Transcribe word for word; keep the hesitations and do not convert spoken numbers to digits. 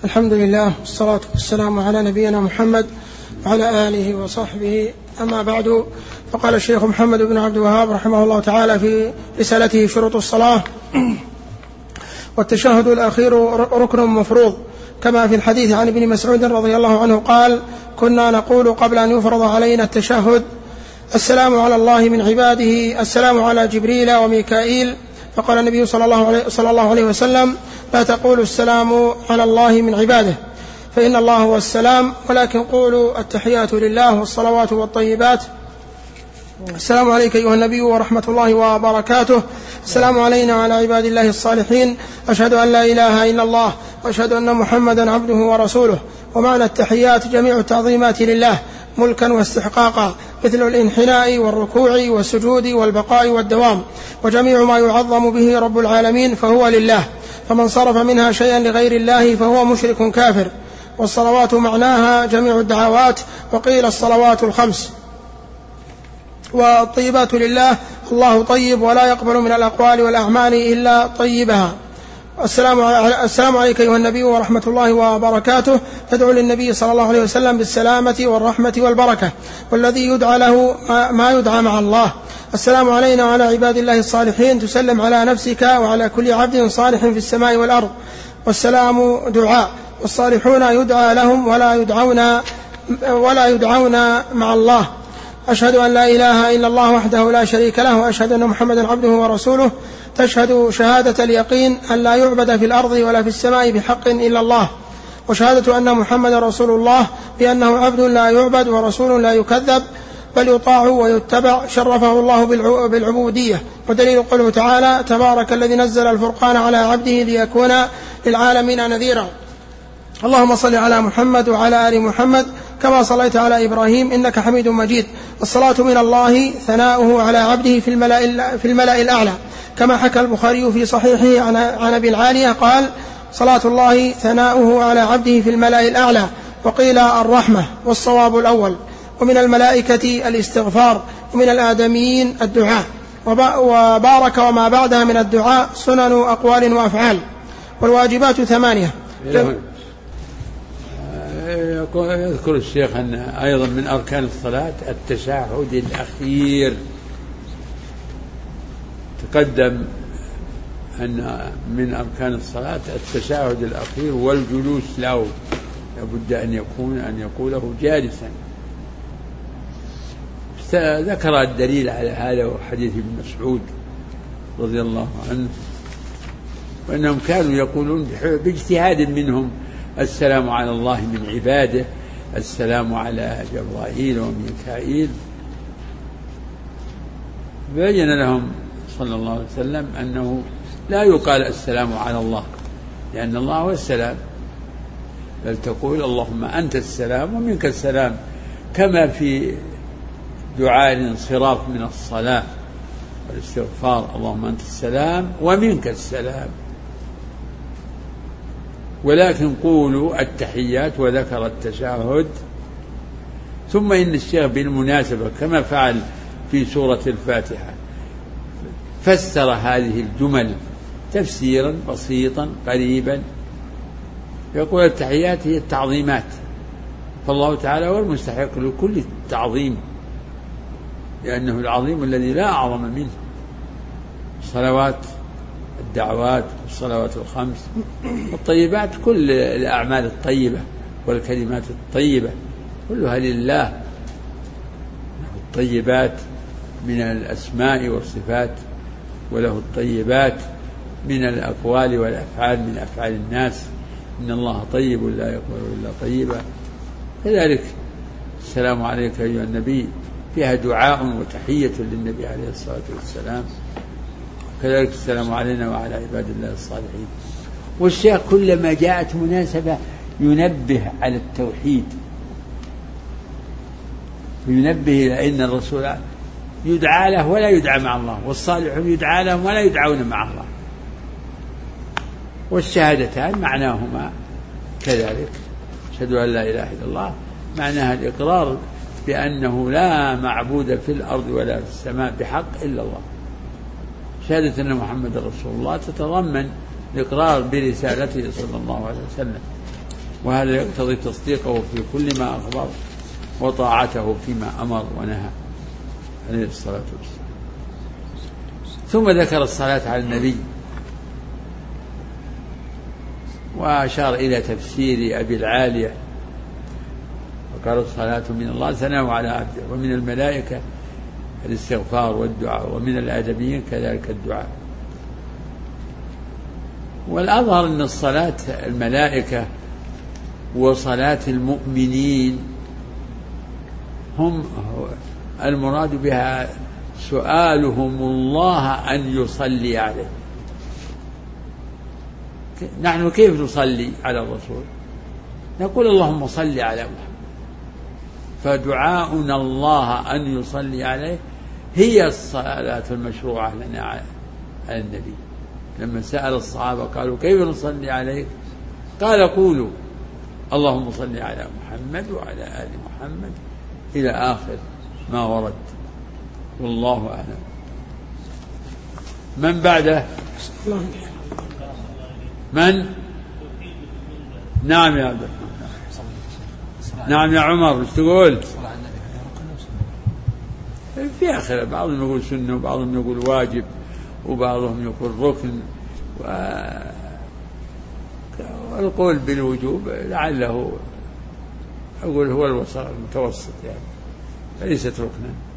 الحمد لله والصلاة والسلام على نبينا محمد وعلى آله وصحبه. أما بعد، فقال الشيخ محمد بن عبد الوهاب رحمه الله تعالى في رسالته شروط الصلاة: والتشهد الأخير ركن مفروض، كما في الحديث عن ابن مسعود رضي الله عنه قال: كنا نقول قبل أن يفرض علينا التشهد: السلام على الله من عباده، السلام على جبريل وميكائيل. فقال النبي صلى الله عليه, صلى الله عليه وسلم: لا تقولوا السلام على الله من عباده، فإن الله هو السلام، ولكن قولوا التحيات لله والصلوات والطيبات. السلام عليك أيها النبي ورحمة الله وبركاته. السلام علينا وعلى عباد الله الصالحين. أشهد أن لا إله إلا الله وأشهد أن محمدا عبده ورسوله. ومعنى التحيات جميع التعظيمات لله ملكا واستحقاقا، مثل الانحناء والركوع والسجود والبقاء والدوام، وجميع ما يعظم به رب العالمين فهو لله، فمن صرف منها شيئا لغير الله فهو مشرك كافر. والصلوات معناها جميع الدعوات، وقيل الصلوات الخمس. والطيبات لله، الله طيب ولا يقبل من الأقوال والأعمال إلا طيبها. السلام عليك أيها النبي ورحمة الله وبركاته. تدعو للنبي صلى الله عليه وسلم بالسلامة والرحمة والبركة، والذي يدعى له ما يدعى مع الله. السلام علينا وعلى عباد الله الصالحين. تسلم على نفسك وعلى كل عبد صالح في السماء والأرض. والسلام دعاء، والصالحون يدعى لهم ولا يدعون, ولا يدعون مع الله. أشهد أن لا إله إلا الله وحده لا شريك له، وأشهد أن محمدا عبده ورسوله. تشهد شهادة اليقين أن لا يعبد في الأرض ولا في السماء بحق إلا الله، وشهادة أن محمدا رسول الله بأنه عبد لا يعبد ورسول لا يكذب، بل يطاع ويتبع، شرفه الله بالعبودية. ودليل قوله تعالى: تبارك الذي نزل الفرقان على عبده ليكون للعالمين نذيرا. اللهم صل على محمد وعلى آل محمد كما صليت على إبراهيم إنك حميد مجيد. الصلاة من الله ثناؤه على عبده في الملأ, في الملأ الأعلى، كما حكى البخاري في صحيحه عن أبي العالية قال: صلاة الله ثناؤه على عبده في الملأ الأعلى. وقيل الرحمة، والصواب الأول. ومن الملائكة الاستغفار، ومن الآدميين الدعاء. وبارك وما بعدها من الدعاء سنن أقوال وأفعال. والواجبات ثمانية. يذكر الشيخ أن أيضا من أركان الصلاة التشهد الأخير. تقدم أن من أركان الصلاة التشهد الأخير والجلوس له، لابد أن يكون أن يقوله جالسا. ذكر الدليل على هذا وحديث ابن مسعود رضي الله عنه، وأنهم كانوا يقولون باجتهاد منهم: السلام على الله من عباده، السلام على جبرائيل وميكائيل. بين لهم صلى الله عليه وسلم أنه لا يقال السلام على الله، لأن الله هو السلام، بل تقول: اللهم أنت السلام ومنك السلام، كما في دعاء الانصراف من الصلاة والاستغفار: اللهم أنت السلام ومنك السلام. ولكن قولوا التحيات، وذكر التشهد. ثم إن الشيخ بالمناسبة كما فعل في سورة الفاتحة فسر هذه الجمل تفسيرا بسيطا قريبا، يقول: التحيات هي التعظيمات، فالله تعالى هو المستحق لكل التعظيم، لأنه العظيم الذي لا أعظم منه. الصلوات، الدعوات، الصلوات الخمس، الطيبات، كل الأعمال الطيبة والكلمات الطيبة كلها لله. الطيبات من الأسماء والصفات، وله الطيبات من الأقوال والأفعال من أفعال الناس. إن الله طيب لا يقبل إلا طيبا. كذلك السلام عليك أيها النبي فيها دعاء وتحية للنبي عليه الصلاة والسلام. كذلك السلام علينا وعلى عباد الله الصالحين. والشيخ كلما جاءت مناسبة ينبه على التوحيد، ينبه إلى أن الرسول يدعى له ولا يدعى مع الله، والصالحون يدعى لهم ولا يدعون مع الله. والشهادتان معناهما كذلك: أشهد أن لا إله إلا الله، معناها الإقرار بأنه لا معبود في الأرض ولا في السماء بحق إلا الله. شهادة أن محمد رسول الله تتضمن الإقرار برسالته صلى الله عليه وسلم، وهذا يقتضي تصديقه في كل ما أخبر وطاعته فيما أمر ونهى عليه الصلاة والسلام. ثم ذكر الصلاة على النبي وأشار إلى تفسير أبي العالية وقال الصلاة من الله ثناء على عبده، ومن الملائكة الاستغفار والدعاء، ومن الآدميين كذلك الدعاء. والأظهر أن الصلاة الملائكة وصلاة المؤمنين هم المراد بها سؤالهم الله أن يصلي عليه. نحن كيف نصلي على الرسول؟ نقول اللهم صل على محمد، فدعاؤنا الله أن يصلي عليه هي الصلاة المشروعة لنا على النبي. لما سأل الصحابة قالوا كيف نصلي عليك؟ قال قولوا اللهم صل على محمد وعلى آل محمد إلى آخر ما ورد، والله أعلم. من بعده؟ من؟ نعم يا عبد الرحمن. نعم يا عمر، ايش تقول؟ في آخر بعضهم يقول سنة وبعضهم يقول واجب وبعضهم يقول ركن، والقول بالوجوب لعله أقول هو المتوسط يعني، فليست ركنا.